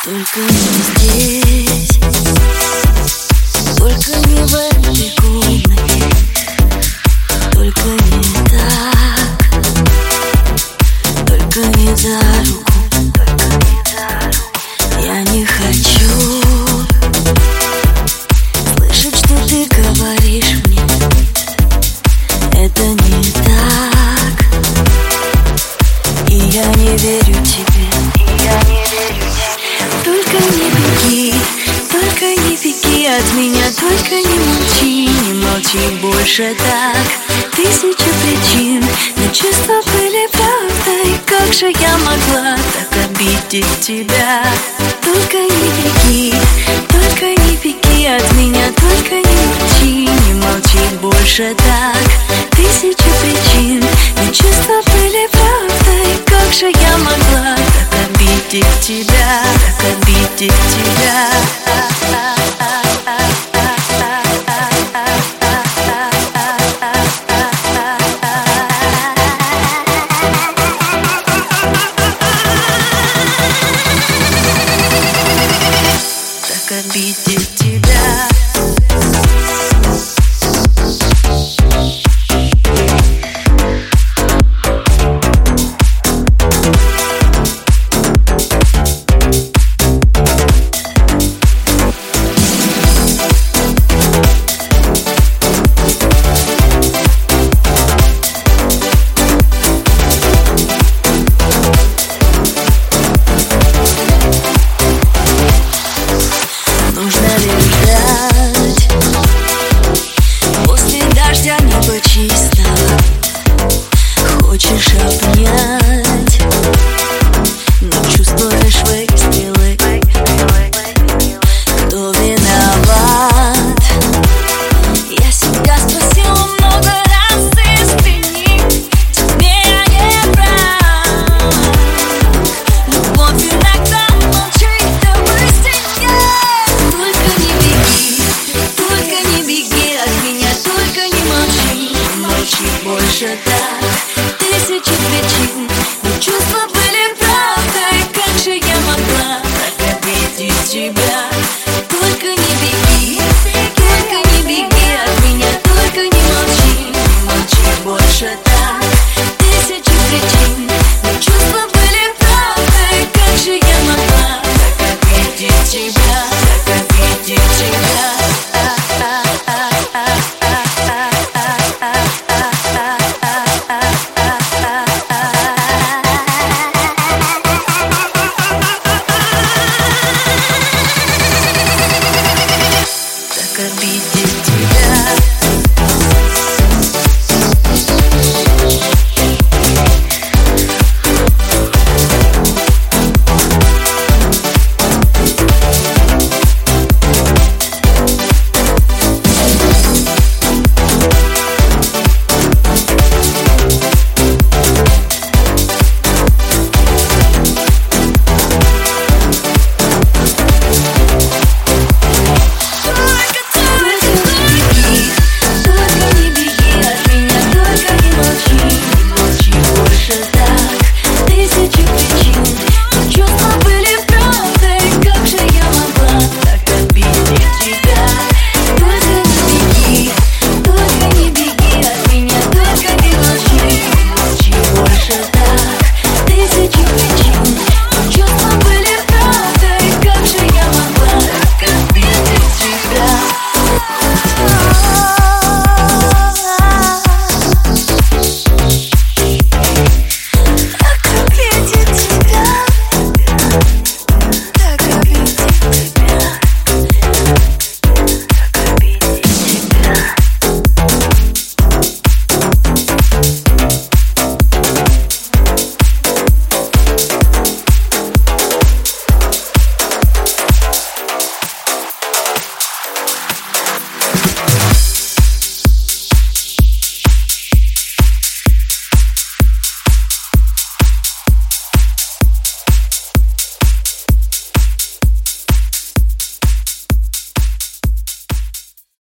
Только не здесь, только не в этой комнате, только не так, только не за руку, я не хочу слышать, что ты говоришь мне. Это не так, и я не верю тебе. Только не беги, только не беги от меня, только не молчи больше так. Тысяча причин, но чувства были правдой. Как же я могла так обидеть тебя? Только не беги, только не беги от меня, только не молчи больше так. Тысяча причин,